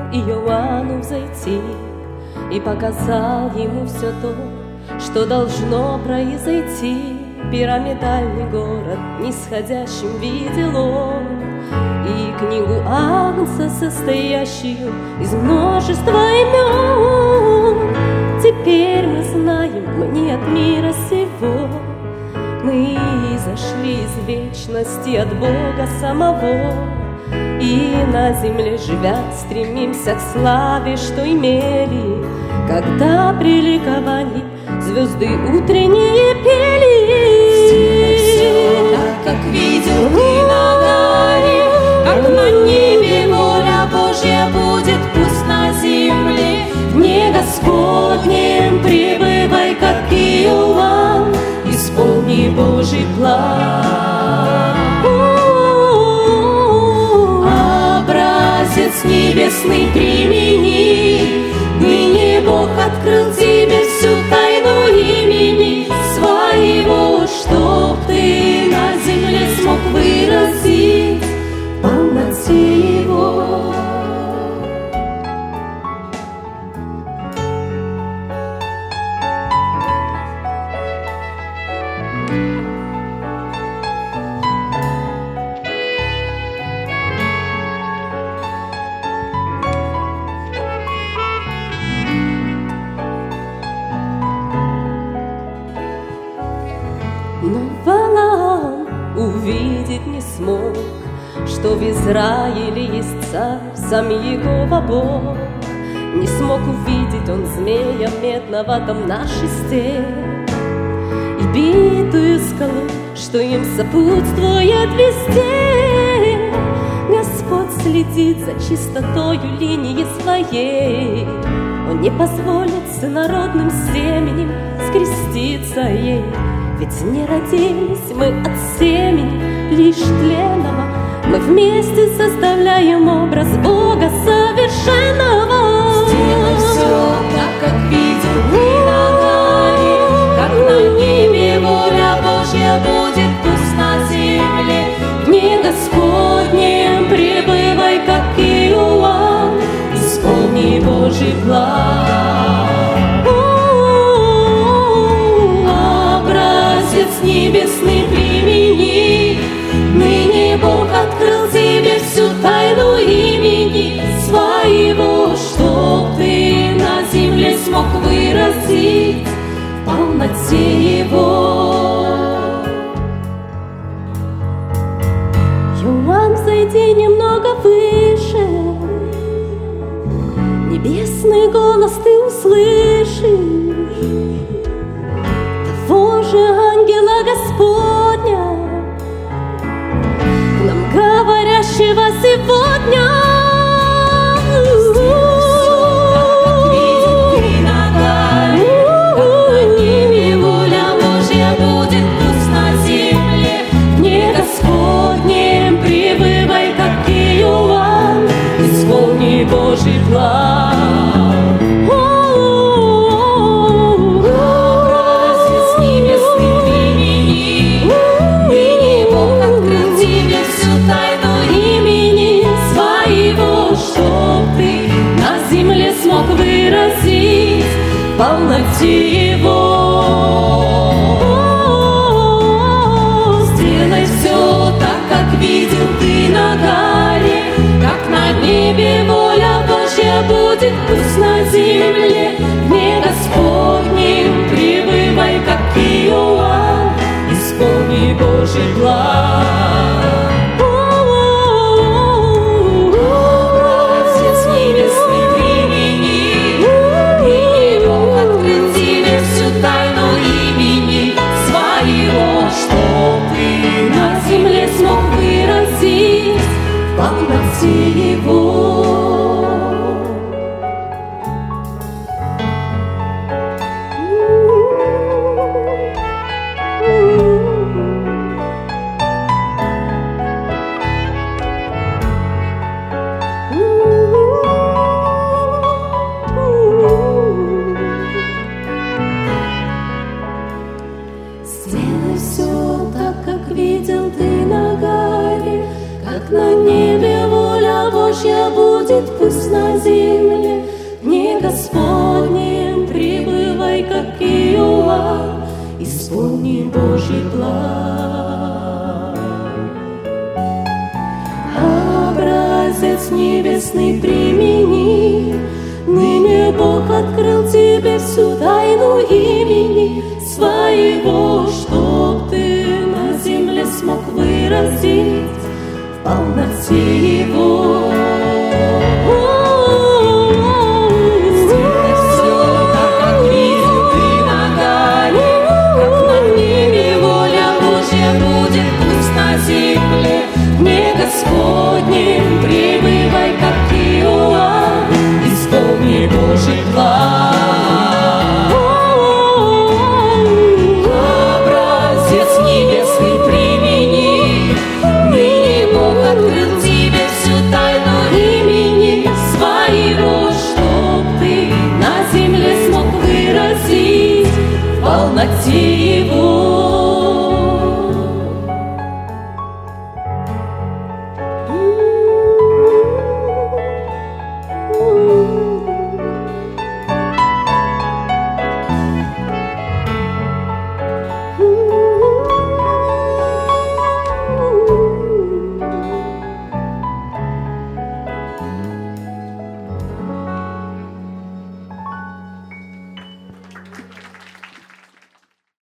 Иоанну взойти и показал ему все то, что должно произойти. Пирамидальный город нисходящим видел он, и книгу Агнца, состоящую из множества имен. Теперь мы знаем, мы не от мира сего, мы зашли из вечности от Бога самого, и на земле живя стремимся к славе, что имели, когда при ликовании звезды утренние пели. Все так, как видел ты на горе, как на небе воля Божья будет, пусть на земле. В дне Господнем пребывай, как Иоанн, исполни Божий план. Образец небесный примени, ныне Бог открыл тебе всю тайну имени своего, чтоб ты на земле смог выразить в полноте Его. Но Валаам увидеть не смог, что в Израиле есть царь, сам Иегова Бог. Не смог увидеть он змея медного там на шесте и битую скалу, что им сопутствует везде. Господь следит за чистотою линии своей, Он не позволит всенародным семенем скреститься ей. Ведь не родились мы от семени лишь тленного, мы вместе составляем образ Бога совершенного. Сделай все так, как видел ты на горе, как на небе воля Божья будет, пусть на земле. В дне Господнем пребывай, как Иоанн, исполни Божий план. Небесный примени, ныне Бог открыл тебе всю тайну имени своего, чтоб ты на земле смог выразить в полноте Его. Иоанн, взойди немного выше, небесный голос ты услышишь того же ангела Господня, к нам говорящего сегодня. Божий план. Образец небесный примени, ныне Бог открыл тебе всю тайну имени своего, чтоб ты на земле смог выразить в полноте Его. Сделай все так, как видел ты на горе, как на небе воля Божья будет, пусть на земле. В дне Господнем пребывай, как Иоанн, исполни Божий план. Образец небесный примени, ныне Бог открыл тебе всю тайну имени своего, чтоб ты на земле смог выразить в полноте Его. Сделай все так, как видел ты на горе, как на небе воля Божья будет, пусть на земле, в дне Господнем пребывай, как Иоанн, исполни Божий план. Образец небесный примени, ныне Бог открыл тебе всю тайну имени своего, чтоб ты на земле смог выразить в полноте Его. Сделай все так, как видел ты ногами, как на небе воля Божья будет, пусть на земле в дне Господнем пребывай, как Иоанн, исполни Божий план. Образец небесный примени, ныне Бог открыл тебе всю тайну имени своего, чтоб ты на земле смог выразить в полноте Его.